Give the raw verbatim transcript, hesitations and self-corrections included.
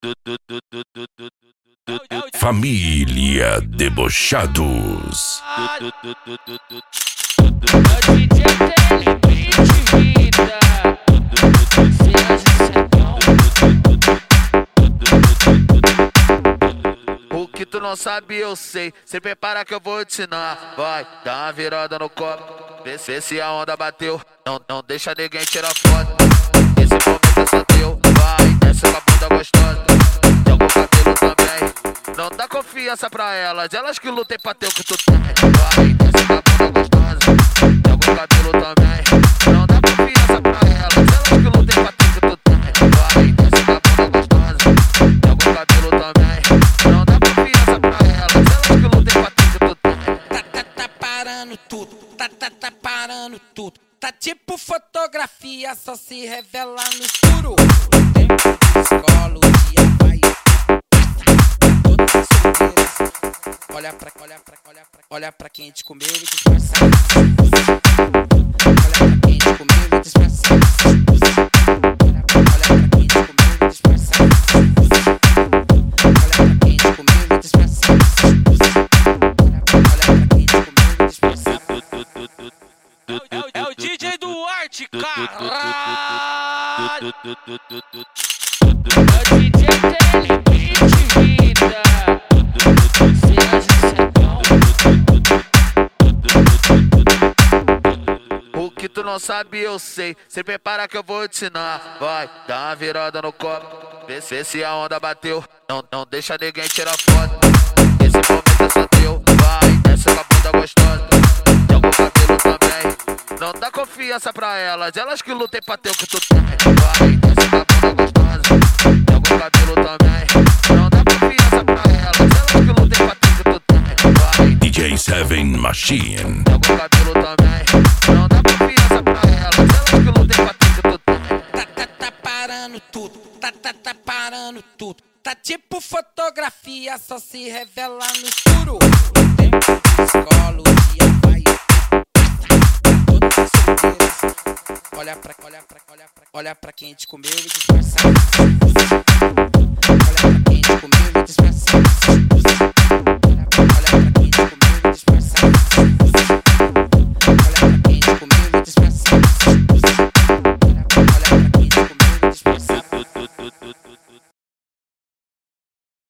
Família Debochados. O que tu não sabe eu sei, se prepara que eu vou te ensinar. Vai, dá uma virada no copo, vê se, se a onda bateu. Não, não deixa ninguém tirar foto, esse momento é só teu. Vai, desce com a bunda gostosa, joga o cabelo também. Não dá confiança pra elas, elas que lutem pra ter o que tu tem. Vai, desce com a bunda gostosa, joga o cabelo também. Não dá confiança pra elas, elas que lutem pra ter o que tu tem. Vai, desce com a bunda gostosa, joga o cabelo também. Não dá confiança pra elas, elas que lutem pra ter o que tu tem. Tá, tá, tá parando tudo, tá, tá, tá parando tudo. Tá tipo fotografia, só se revela no escuro. Escola o dia vai. Todas as solteiras. Olha pra, olha pra, olha pra, olha pra quem te comeu e disfarça. Olha pra quem te comeu e disfarça. Olha pra quem te comeu e disfarça. Olha pra quem te comeu e disfarça. Olha pra quem te comeu e disfarça. É o D J Duarte, caralho! É o D J Televida. O que tu não sabe eu sei, se prepara que eu vou te ensinar. Vai, dá uma virada no copo, vê se, se a onda bateu. Não, não deixa ninguém tirar foto, esse momento é só teu. Vai, desce com a bunda gostosa, joga o cabelo também. Não dá confiança pra elas, elas que lutem pra ter o que tu tem. Vai, desce com a bunda gostosa, joga o cabelo também. Não dá confiança pra elas, elas que lutem pra ter o que tu tem. Vai, D J Seven Machine. joga o cabelo também. Não dá confiança pra elas, elas que lutem pra ter o que tu tem. Tá, tá, tá parando tudo, tá, tá, tá parando tudo. Tá tipo fotografia, só se revela no escuro. Escola o dia vai. Todas as solteiras. Olha pra, olha pra, olha pra, olha pra quem te comeu e disfarça. Olha pra quem te comeu e disfarça.